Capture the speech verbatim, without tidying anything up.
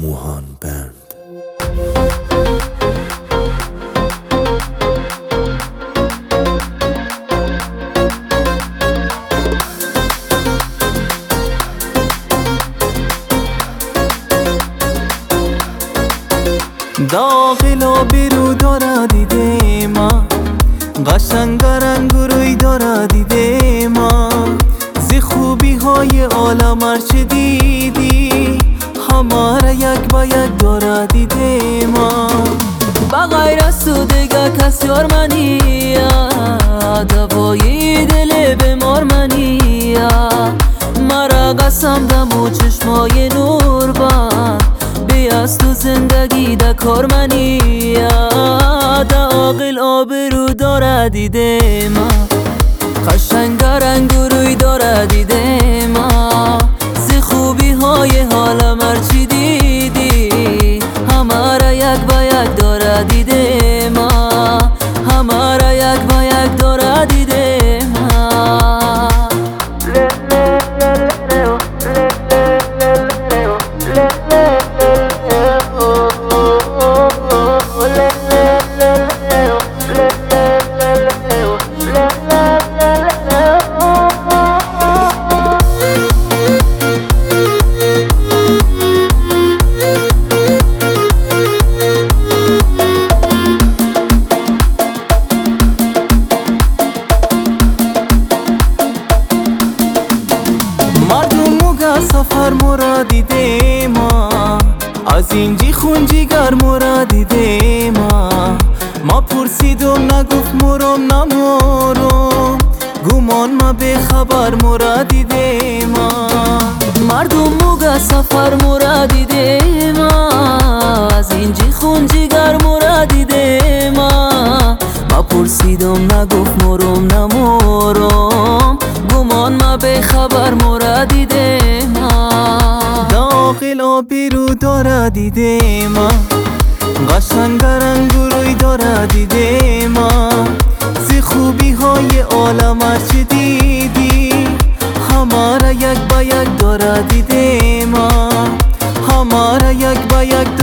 موهان بند. داخل بیرو داره دیده ما، قشنگ رنگ روی داره دیده ما، زی خوبی های عالم هرچه دیدی هماره یک با یک داره دیده ما. بغیر از تو دیگه کسی یار منیه، دوای دل بیمار منیه، مرا قسم دم و چشمای نور بند، بی از تو زندگی ده کار منیه، ده عاقل آبرو داره دیده ما، قشنگ رنگ روی داره دیده ما، زی خوبی های حالم هرچی دیدی هماره یک با یک داره دیده ما، هماره یک با یک داره دیده ما. سفر مرا دیده ما، از اینجی خونجی گر مرا دیده ما، ما پرسیدم نگفت مرم نمورم، گمان ما به خبر مرا دیده ما. مردم موگه سفر مرا دیده ما، از اینجی خونجی گر مرا دیده ما، ما پرسیدم نگفت مرم نمورم، گمان ما به خبر مرا دیده ما. داخل آبرو داره دیده ما، قشنگ رنگ روی داره دیده ما، زی خوبی های عالم هرچه دیدی هماره یک با یک داره دیده ما، هماره یک با یک